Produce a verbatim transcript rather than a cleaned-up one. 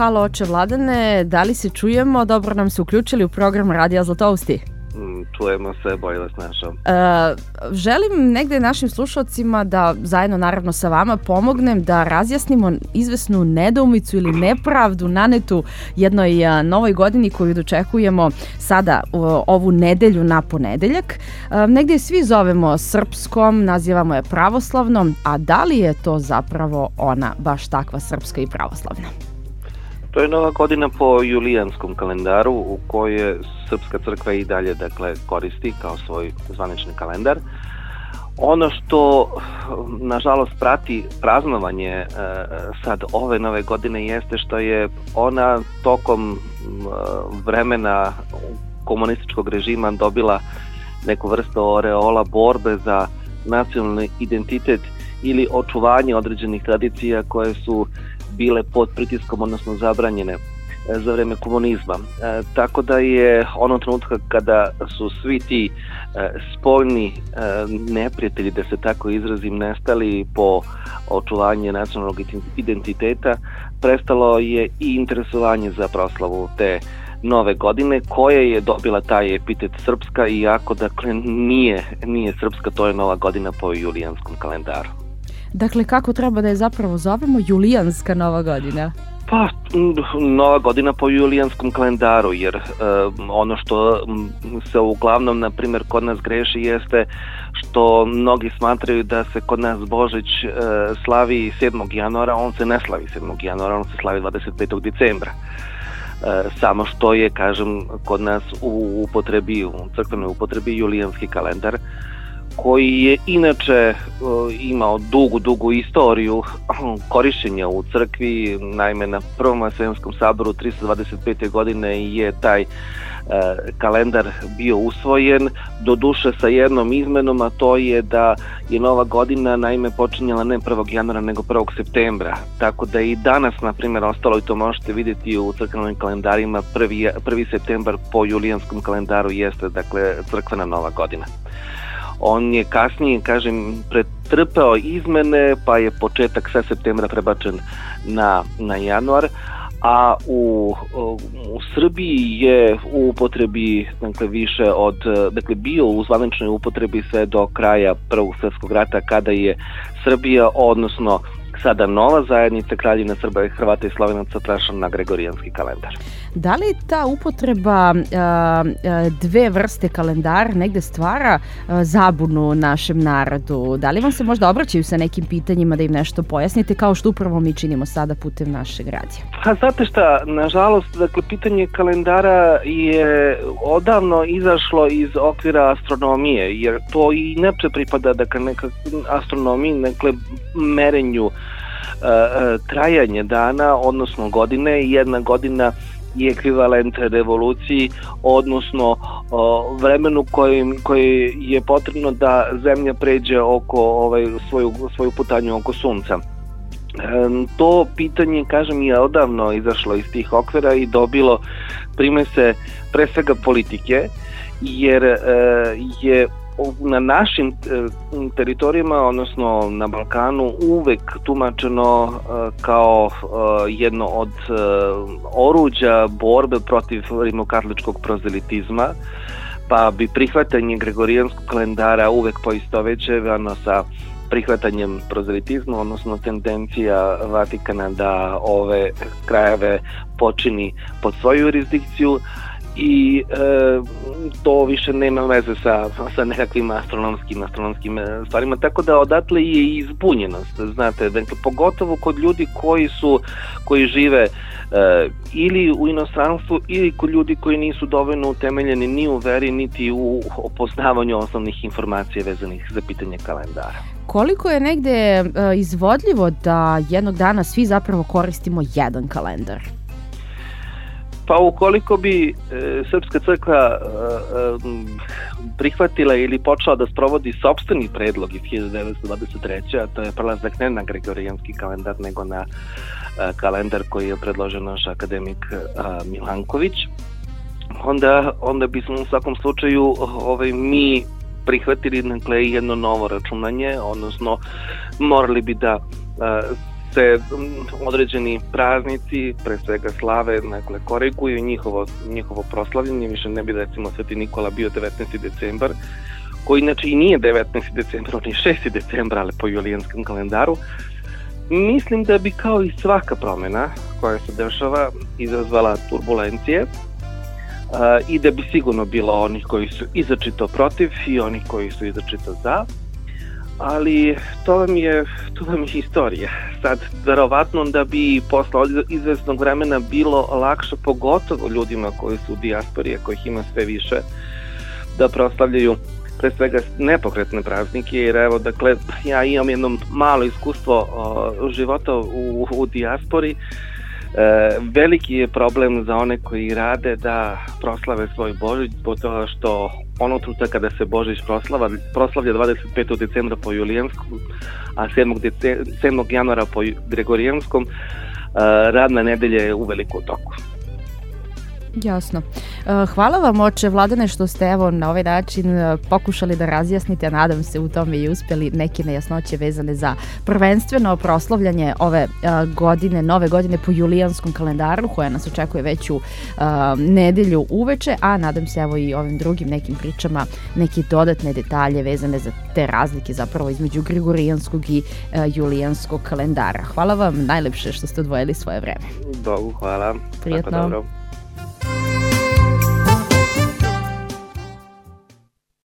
halo oče Vladane, da li se čujemo? Dobro nam se uključili u program Radija Zlatousti. Čujemo se, bolje vas našao. E, želim negde našim slušalcima da zajedno naravno sa vama pomognem da razjasnimo izvesnu nedoumicu ili nepravdu nanetu jednoj novoj godini koju dočekujemo sada ovu nedelju na ponedeljak. E, negde je svi zovemo srpskom, nazivamo je pravoslavnom, a da li je to zapravo ona baš takva srpska i pravoslavna? To je nova godina po julijanskom kalendaru u kojoj Srpska crkva i dalje dakle, koristi kao svoj zvanični kalendar. Ono što nažalost prati praznovanje e, sad ove nove godine jeste što je ona tokom e, vremena komunističkog režima dobila neku vrstu oreola borbe za nacionalni identitet ili očuvanje određenih tradicija koje su bile pod pritiskom, odnosno zabranjene za vreme komunizma. E, tako da je ono trenutka kada su svi ti e, spoljni e, neprijatelji, da se tako izrazim, nestali po očuvanju nacionalnog identiteta, prestalo je i interesovanje za proslavu te nove godine, koja je dobila taj epitet srpska, iako dakle nije, nije srpska, to je nova godina po julijanskom kalendaru. Dakle, kako treba da je zapravo zovemo julijanska nova godina? Pa, nova godina po julijanskom kalendaru, jer e, ono što se uglavnom, na primjer, kod nas greši jeste što mnogi smatraju da se kod nas Božić e, slavi sedmog januara, on se ne slavi sedmog januara, on se slavi dvadeset petog decembra. E, samo što je, kažem, kod nas u upotrebi, u crkvenoj upotrebi julijanski kalendar, koji je inače uh, imao dugu, dugu istoriju korišćenja u crkvi. Naime, na prvom Vaseljenskom saboru tristo dvadeset pete godine je taj uh, kalendar bio usvojen, doduše sa jednom izmenom, a to je da je nova godina naime počinjala ne prvog januara nego prvog septembra. Tako da i danas, na primjer, ostalo, i to možete vidjeti u crkvenim kalendarima, prvi, prvi septembar po julijanskom kalendaru jeste dakle crkvena nova godina. On je kasnije, kažem, pretrpeo izmene, pa je početak sa septembra prebačen na, na januar, a u, u Srbiji je u upotrebi dakle, više od, dakle, bio u zvaničnoj upotrebi sve do kraja Prvog svjetskog rata, kada je Srbija, odnosno sada nova zajednica Kraljevina Srba, Hrvata i Slovenaca, prešla na gregorijanski kalendar. Da li ta upotreba dve vrste kalendara negde stvara zabunu našem narodu? Da li vam se možda obraćaju sa nekim pitanjima da im nešto pojasnite, kao što upravo mi činimo sada putem našeg radija? Pa znate šta, nažalost, dakle, pitanje kalendara je odavno izašlo iz okvira astronomije, jer to i inače pripada dakle, neka astronomiji, dakle, merenju uh, trajanje dana, odnosno godine. Jedna godina je ekvivalent revoluciji, odnosno o, vremenu koji, koji je potrebno da Zemlja pređe oko ovaj, svoju, svoju putanju oko Sunca. E, to pitanje, kažem, je odavno izašlo iz tih okvira i dobilo primese pre svega politike, jer e, je na našim e, teritorijama, odnosno na Balkanu, uvek tumačeno e, kao e, jedno od e, oruđa borbe protiv rimokatoličkog prozelitizma, pa bi prihvatanje gregorijanskog kalendara uvek poistovećevano sa prihvatanjem prozelitizma, odnosno tendencija Vatikana da ove krajeve počini pod svoju jurisdikciju, i e, to više nema veze sa, sa nekakvim astronomskim, astronomskim stvarima, tako da odatle je i izbunjenost, znate, dakle, pogotovo kod ljudi koji su, koji žive e, ili u inostranstvu ili kod ljudi koji nisu dovoljno utemeljeni ni u veri, niti u poznavanju osnovnih informacija vezanih za pitanje kalendara. Koliko je negde e, izvodljivo da jednog dana svi zapravo koristimo jedan kalendar? Pa ukoliko bi e, Srpska crkva e, prihvatila ili počela da sprovodi sopstveni predlog iz hiljadu devetsto dvadeset treće. a to je prelazak ne na gregorijanski kalendar, nego na e, kalendar koji je predložio naš akademik e, Milanković, onda, onda bismo u svakom slučaju ovaj, mi prihvatili dakle, jedno novo računanje, odnosno morali bi da e, se određeni praznici, pre svega slave, dakle, koriguju njihovo, njihovo proslavljanje, više ne bi recimo Sveti Nikola bio devetnaesti decembar, koji inače i nije devetnaesti decembar, on je šesti decembar, ali po julijanskom kalendaru. Mislim da bi kao i svaka promjena koja se dešava izazvala turbulencije uh, i da bi sigurno bilo onih koji su izračito protiv i onih koji su izračito za, ali to vam je, to vam je historija. Sad, verovatno da bi posle izvesnog vremena bilo lakše, pogotovo ljudima koji su u dijaspori, kojih ima sve više, da proslavljaju pre svega nepokretne praznike, jer evo, dakle, ja imam jedno malo iskustvo o, života u, u dijaspori. E, veliki je problem za one koji rade da proslave svoj Božić, zbog toga što ono truta kada se Božić proslava, proslavlja dvadeset petog decembra po julijanskom, a sedmog januara po gregorijanskom, e, radna nedelja je uveliko u toku. Jasno. Hvala vam, oče Vladane, što ste evo na ovaj način pokušali da razjasnite, a nadam se u tome i uspjeli, neke nejasnoće vezane za prvenstveno proslavljanje ove godine, nove godine po julijanskom kalendaru, koja nas očekuje već u nedelju uveče, a nadam se evo i ovim drugim nekim pričama neke dodatne detalje vezane za te razlike zapravo između gregorijanskog i julijanskog kalendara. Hvala vam najlepše što ste odvojili svoje vreme. Bogu hvala. Prijetno.